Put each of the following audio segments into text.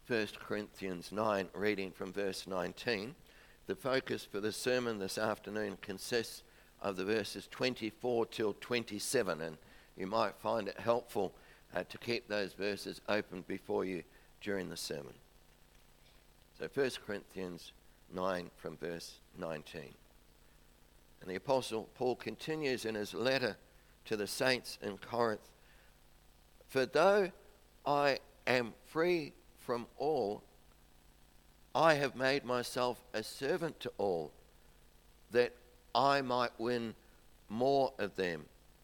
1 Corinthians 9, reading from verse 19. The focus for the sermon this afternoon consists of the verses 24 till 27, and you might find it helpful to keep those verses open before you during the sermon. So 1 Corinthians 9 from verse 19. And the Apostle Paul continues in his letter to the saints in Corinth. For though I am free from all, I have made myself a servant to all, that I might win more of them.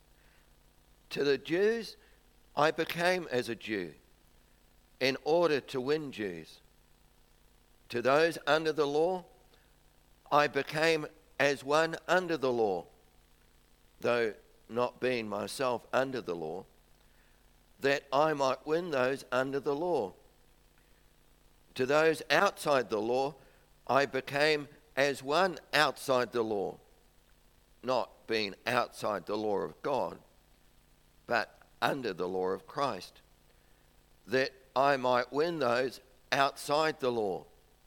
To the Jews, I became as a Jew, in order to win Jews. To those under the law, I became as one under the law, though not being myself under the law, that I might win those under the law. To those outside the law, I became as one outside the law, not being outside the law of God, but under the law of Christ, that I might win those outside the law.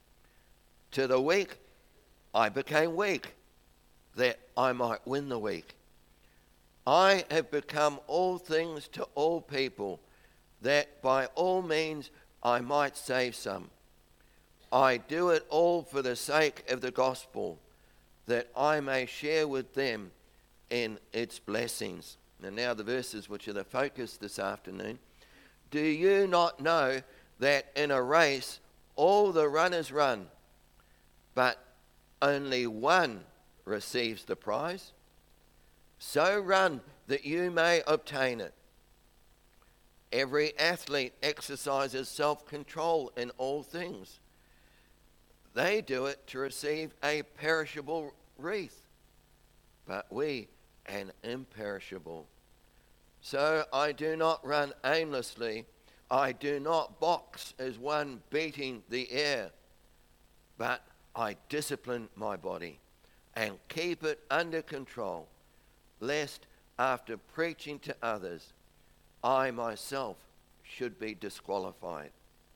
To the weak, I became weak, that I might win the weak. I have become all things to all people, that by all means I might save some. I do it all for the sake of the gospel, that I may share with them in its blessings. And now the verses which are the focus this afternoon. Do you not know that in a race all the runners run, but only one receives the prize? So run that you may obtain it. Every athlete exercises self-control in all things. They do it to receive a perishable wreath, but we an imperishable. So I do not run aimlessly. I do not box as one beating the air, but I discipline my body and keep it under control, lest after preaching to others, I myself should be disqualified.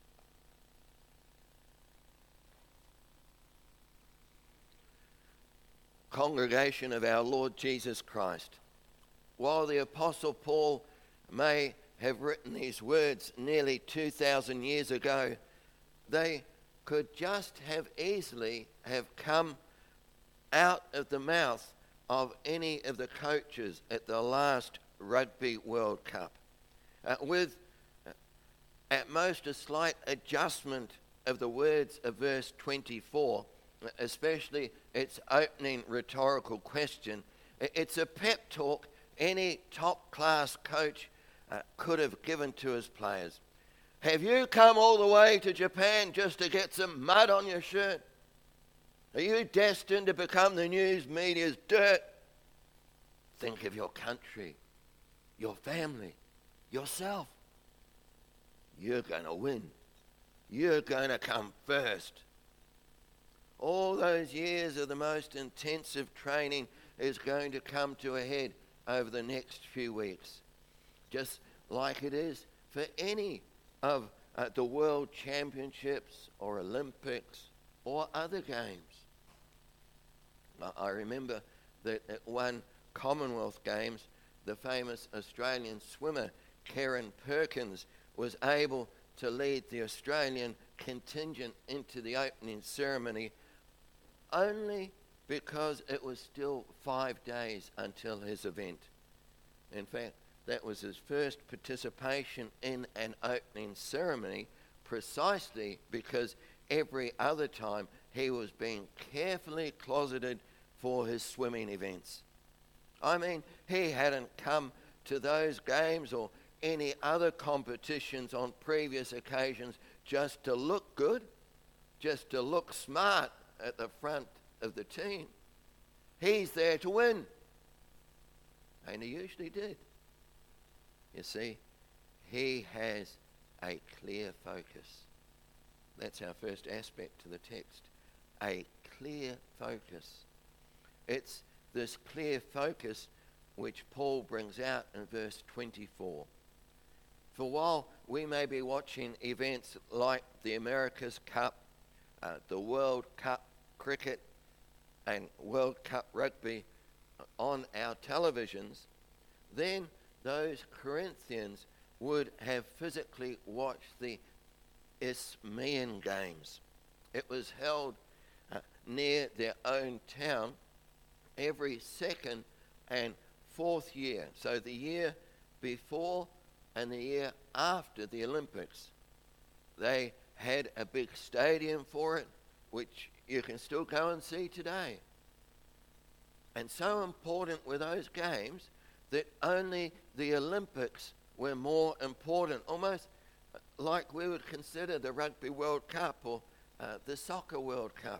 Congregation of our Lord Jesus Christ, while the Apostle Paul may have written these words nearly 2,000 years ago, they could just have easily have come out of the mouth of any of the coaches at the last Rugby World Cup, with at most a slight adjustment of the words of verse 24, especially its opening rhetorical question. It's a pep talk any top-class coach could have given to his players. Have you come all the way to Japan just to get some mud on your shirt? Are you destined to become the news media's dirt? Think of your country, your family, yourself. You're going to win. You're going to come first. All those years of the most intensive training is going to come to a head over the next few weeks, just like it is for any of the World Championships or Olympics or other games. I remember that at one Commonwealth Games, the famous Australian swimmer Karen Perkins was able to lead the Australian contingent into the opening ceremony only because it was still 5 days until his event. In fact, that was his first participation in an opening ceremony, precisely because every other time he was being carefully closeted for his swimming events. I mean, he hadn't come to those games or any other competitions on previous occasions just to look good, just to look smart at the front of the team. He's there to win. And he usually did. You see, he has a clear focus. That's our first aspect to the text. A clear focus. It's this clear focus which Paul brings out in verse 24. For while we may be watching events like the America's Cup, the World Cup cricket, and World Cup rugby on our televisions, then those Corinthians would have physically watched the Isthmian Games. It was held near their own town every second and fourth year. So the year before and the year after the Olympics, they had a big stadium for it, which you can still go and see today. And so important were those games that only the Olympics were more important, almost like we would consider the Rugby World Cup or the Soccer World Cup.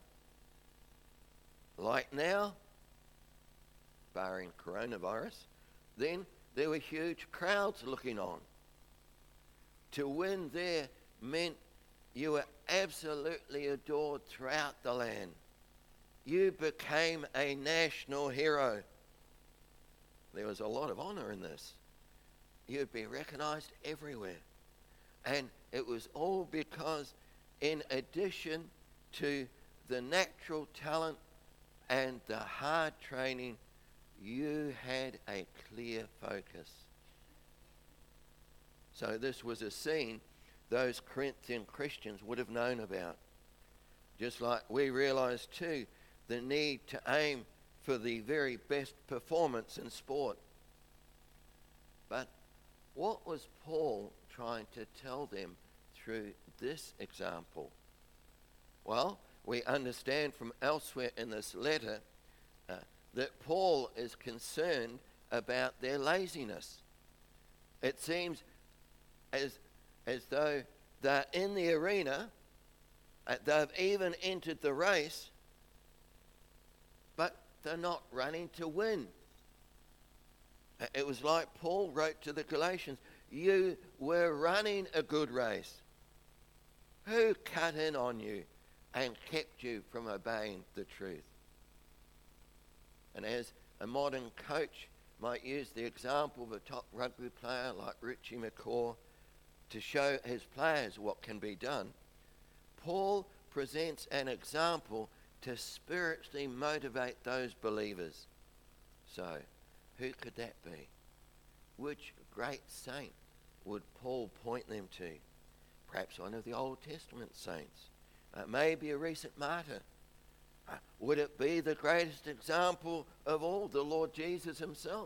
Like now, barring coronavirus, then there were huge crowds looking on. To win there meant you were absolutely adored throughout the land. You became a national hero. There was a lot of honor in this. You'd be recognized everywhere. And it was all because, in addition to the natural talent and the hard training, you had a clear focus. So this was a scene those Corinthian Christians would have known about. Just like we realize too the need to aim for the very best performance in sport. But what was Paul trying to tell them through this example? Well, we understand from elsewhere in this letter that Paul is concerned about their laziness. It seems as though they're in the arena, they've even entered the race, but they're not running to win. It was like Paul wrote to the Galatians, you were running a good race. Who cut in on you and kept you from obeying the truth? And as a modern coach might use the example of a top rugby player like Richie McCaw to show his players what can be done, Paul presents an example to spiritually motivate those believers. So, who could that be? Which great saint would Paul point them to? Perhaps one of the Old Testament saints. Maybe a recent martyr. Would it be the greatest example of all, the Lord Jesus himself?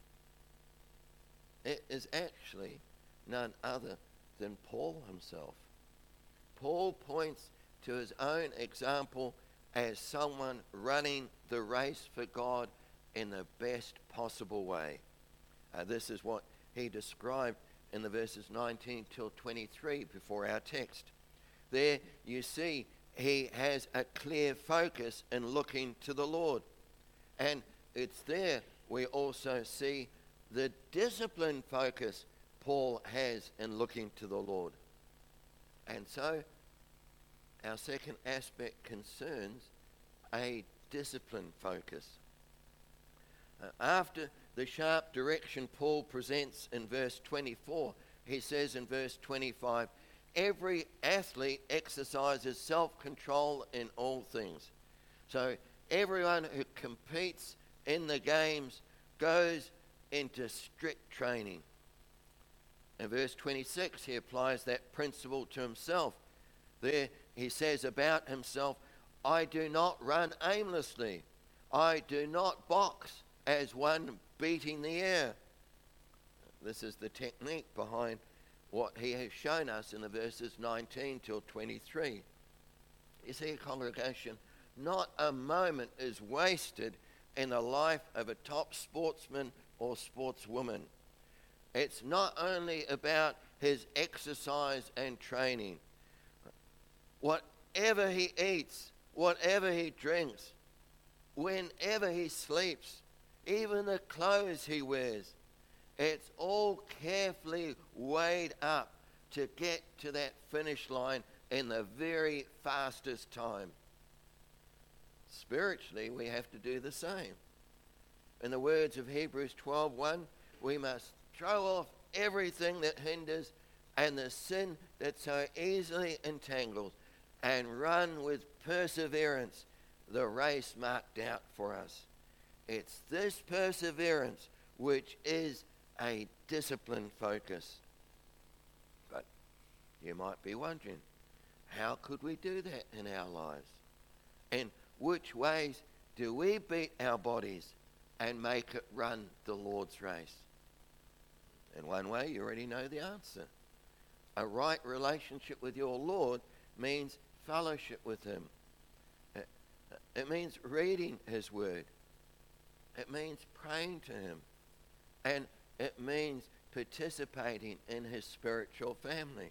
It is actually none other than Paul himself. Paul points to his own example as someone running the race for God in the best possible way. This is what he described in the verses 19 till 23 before our text. There you see he has a clear focus in looking to the Lord. And it's there we also see the disciplined focus Paul has in looking to the Lord. And so our second aspect concerns a disciplined focus. After the sharp direction Paul presents in verse 24, he says in verse 25, every athlete exercises self-control in all things. So everyone who competes in the games goes into strict training. In verse 26, he applies that principle to himself. There he says about himself, I do not run aimlessly. I do not box as one beating the air. This is the technique behind what he has shown us in the verses 19 till 23. You see, congregation, not a moment is wasted in the life of a top sportsman or sportswoman. It's not only about his exercise and training. Whatever he eats, whatever he drinks, whenever he sleeps, even the clothes he wears, it's all carefully weighed up to get to that finish line in the very fastest time. Spiritually, we have to do the same. In the words of Hebrews 12:1, we must throw off everything that hinders and the sin that so easily entangles, and run with perseverance the race marked out for us. It's this perseverance which is a disciplined focus. But you might be wondering, how could we do that in our lives? In which ways do we beat our bodies and make it run the Lord's race? In one way, you already know the answer. A right relationship with your Lord means fellowship with him. It means reading his word. It means praying to him. And it means participating in his spiritual family.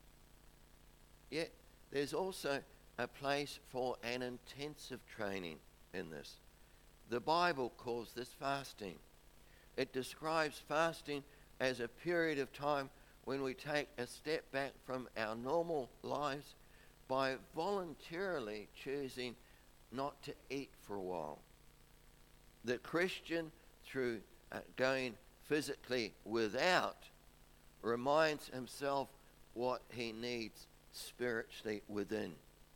Yet, there's also a place for an intensive training in this. The Bible calls this fasting. It describes fasting as a period of time when we take a step back from our normal lives by voluntarily choosing not to eat for a while. The Christian, through going physically without, reminds himself what he needs spiritually within.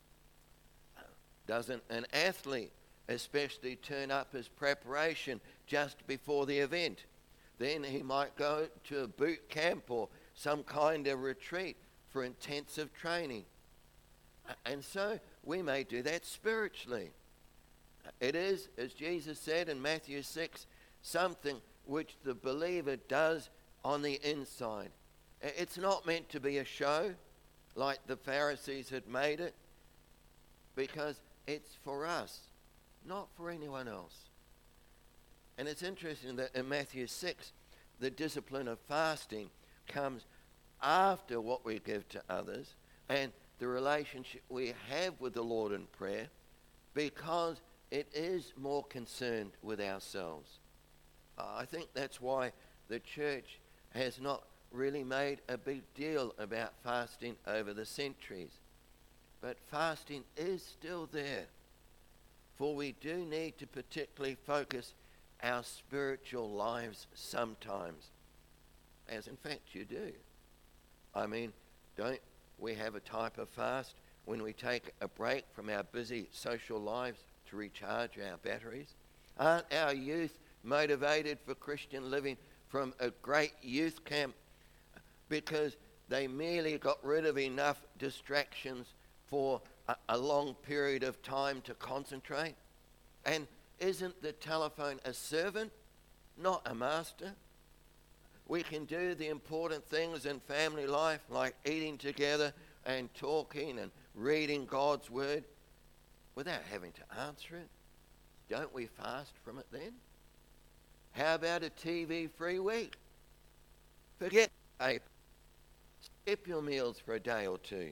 Doesn't an athlete especially turn up his preparation just before the event? Then he might go to a boot camp or some kind of retreat for intensive training. And so we may do that spiritually. It is, as Jesus said in Matthew 6, something which the believer does on the inside. It's not meant to be a show like the Pharisees had made it, because it's for us, not for anyone else. And it's interesting that in Matthew 6, the discipline of fasting comes after what we give to others and the relationship we have with the Lord in prayer, because it is more concerned with ourselves. I think that's why the church has not really made a big deal about fasting over the centuries. But fasting is still there, for we do need to particularly focus our spiritual lives sometimes, as in fact you do. I mean, don't we have a type of fast when we take a break from our busy social lives to recharge our batteries? Aren't our youth motivated for Christian living from a great youth camp because they merely got rid of enough distractions for a long period of time to concentrate? And isn't the telephone a servant, not a master? We can do the important things in family life, like eating together and talking and reading God's word, without having to answer it. Don't we fast from it then? How about a TV-free week? Forget paper. Skip your meals for a day or two.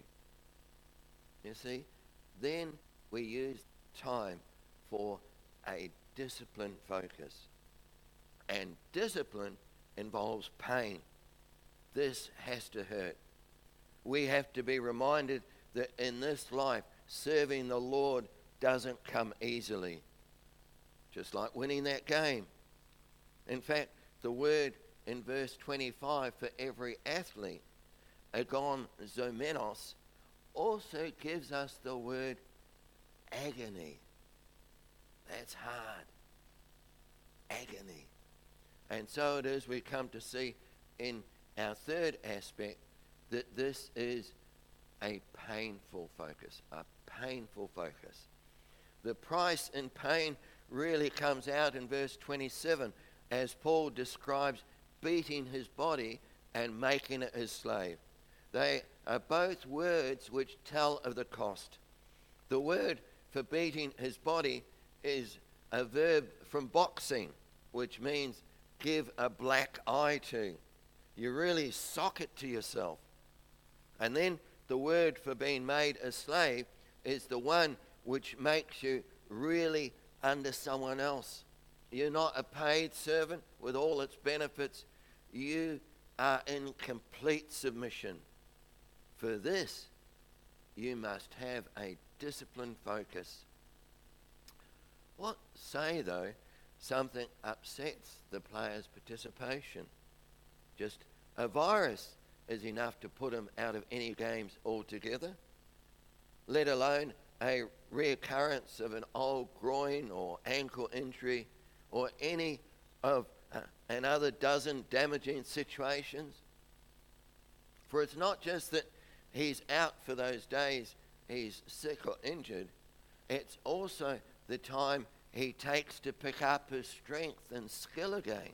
You see, then we use time for a disciplined focus. And discipline involves pain. This has to hurt. We have to be reminded that in this life, serving the Lord doesn't come easily. Just like winning that game. In fact, the word in verse 25 for every athlete, agon zomenos, also gives us the word agony. That's hard. Agony. And so it is we come to see in our third aspect that this is a painful focus. A painful focus. The price in pain really comes out in verse 27 as Paul describes beating his body and making it his slave. They are both words which tell of the cost. The word for beating his body is a verb from boxing, which means give a black eye to. You really sock it to yourself. And then the word for being made a slave is the one which makes you really under someone else. You're not a paid servant with all its benefits. You are in complete submission. For this, you must have a disciplined focus. What say, though, something upsets the player's participation? Just A virus is enough to put him out of any games altogether, let alone a reoccurrence of an old groin or ankle injury or any of another dozen damaging situations. For it's not just that he's out for those days he's sick or injured, it's also the time he takes to pick up his strength and skill again.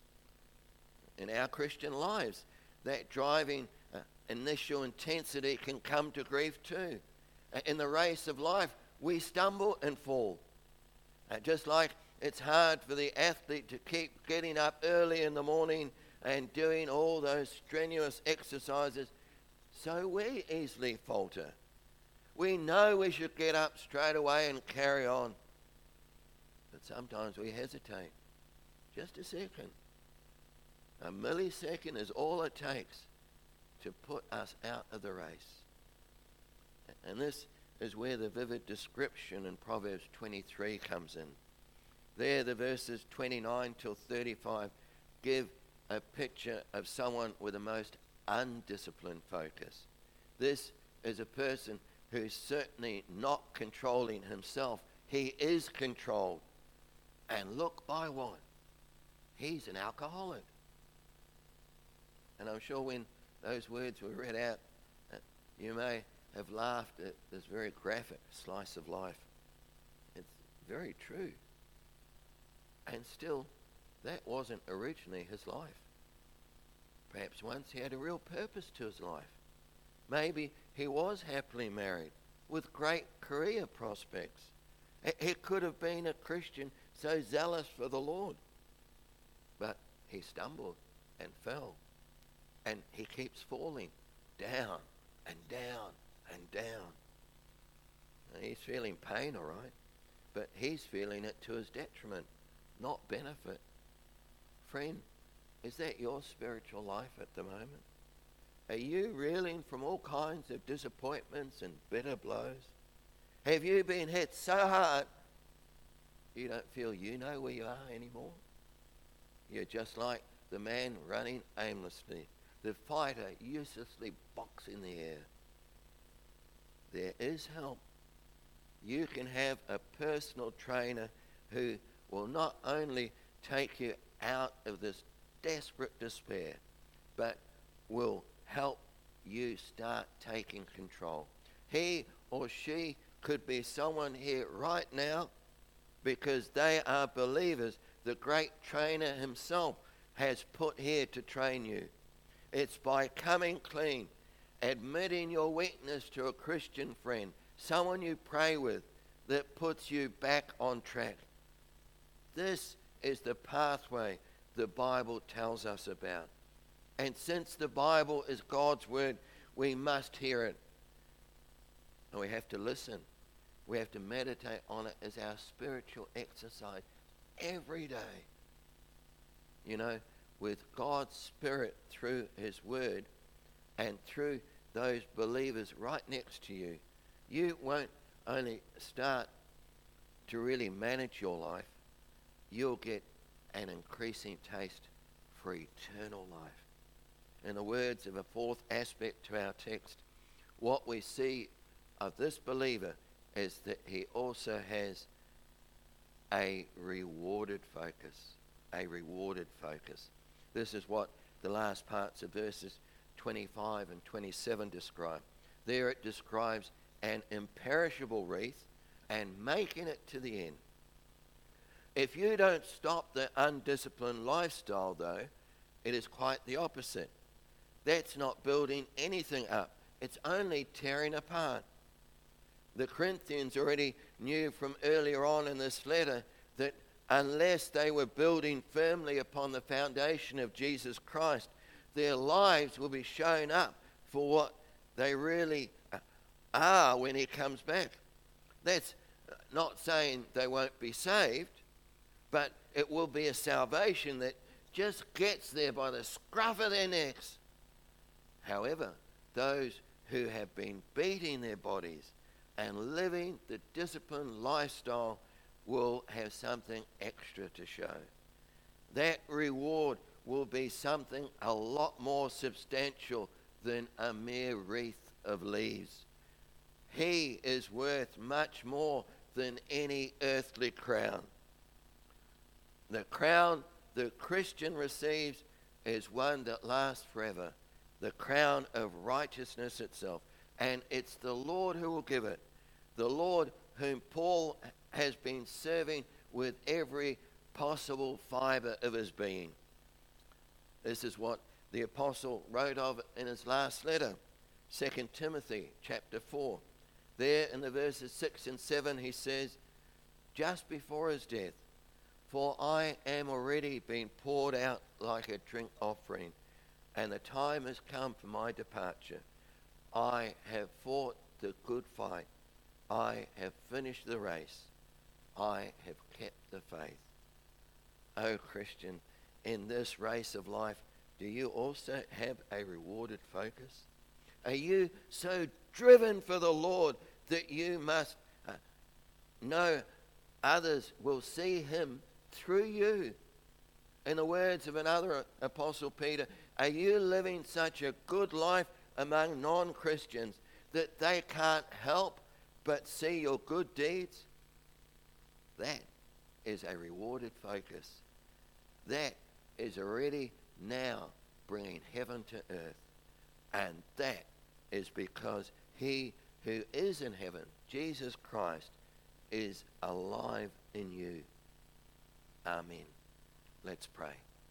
In our Christian lives, that driving initial intensity can come to grief too. In the race of life, we stumble and fall. Just like it's hard for the athlete to keep getting up early in the morning and doing all those strenuous exercises, so we easily falter. We know we should get up straight away and carry on, but sometimes we hesitate. Just a second. A millisecond is all it takes to put us out of the race. And this is where the vivid description in Proverbs 23 comes in. There, the verses 29 till 35 give a picture of someone with a most undisciplined focus. This is a person who's certainly not controlling himself. He is controlled. And look by what? He's an alcoholic. And I'm sure when those words were read out, you may have laughed at this very graphic slice of life. It's very true. And still, that wasn't originally his life. Perhaps once he had a real purpose to his life. Maybe he was happily married with great career prospects. He could have been a Christian so zealous for the Lord. But he stumbled and fell. And he keeps falling down and down and down. And he's feeling pain, all right, but he's feeling it to his detriment, not benefit. Friend, is that your spiritual life at the moment? Are you reeling from all kinds of disappointments and bitter blows? Have you been hit so hard you don't feel you know where you are anymore? You're just like the man running aimlessly, the fighter uselessly boxing the air. There is help. You can have a personal trainer who will not only take you out of this desperate despair, but will help you start taking control. He or she could be someone here right now because they are believers the great trainer himself has put here to train you. It's by coming clean, admitting your weakness to a Christian friend, someone you pray with, that puts you back on track. This is the pathway the Bible tells us about. And since the Bible is God's word, we must hear it. And we have to listen. We have to meditate on it as our spiritual exercise every day. You know, with God's Spirit through his word and through those believers right next to you, you won't only start to really manage your life, you'll get an increasing taste for eternal life. In the words of a fourth aspect to our text, what we see of this believer is that he also has a rewarded focus. A rewarded focus. This is what the last parts of verses 25 and 27 describe. There it describes an imperishable wreath and making it to the end. If you don't stop the undisciplined lifestyle, though, it is quite the opposite. That's not building anything up. It's only tearing apart. The Corinthians already knew from earlier on in this letter that unless they were building firmly upon the foundation of Jesus Christ, their lives will be shown up for what they really are when he comes back. That's not saying they won't be saved, but it will be a salvation that just gets there by the scruff of their necks. However, those who have been beating their bodies and living the disciplined lifestyle will have something extra to show. That reward will be something a lot more substantial than a mere wreath of leaves. He is worth much more than any earthly crown. The crown the Christian receives is one that lasts forever, the crown of righteousness itself. And it's the Lord who will give it, the Lord whom Paul has been serving with every possible fibre of his being. This is what the apostle wrote of in his last letter, 2 Timothy chapter 4. There in the verses 6 and 7 he says, just before his death, for I am already being poured out like a drink offering, and the time has come for my departure. I have fought the good fight. I have finished the race. I have kept the faith. Oh Christian, in this race of life, do you also have a rewarded focus? Are you so driven for the Lord that you must know others will see him through you? In the words of another apostle, Peter, are you living such a good life among non-Christians that they can't help but see your good deeds? That is a rewarded focus. That is already now bringing heaven to earth. And that is because he who is in heaven, Jesus Christ, is alive in you. Amen. Let's pray.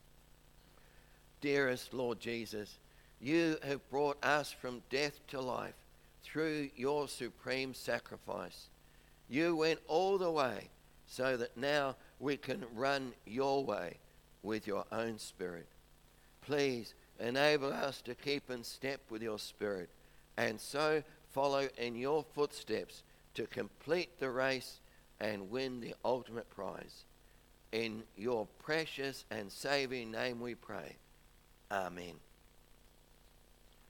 Dearest Lord Jesus, you have brought us from death to life through your supreme sacrifice. You went all the way so that now we can run your way with your own Spirit. Please enable us to keep in step with your Spirit and so follow in your footsteps to complete the race and win the ultimate prize. In your precious and saving name we pray. Amen.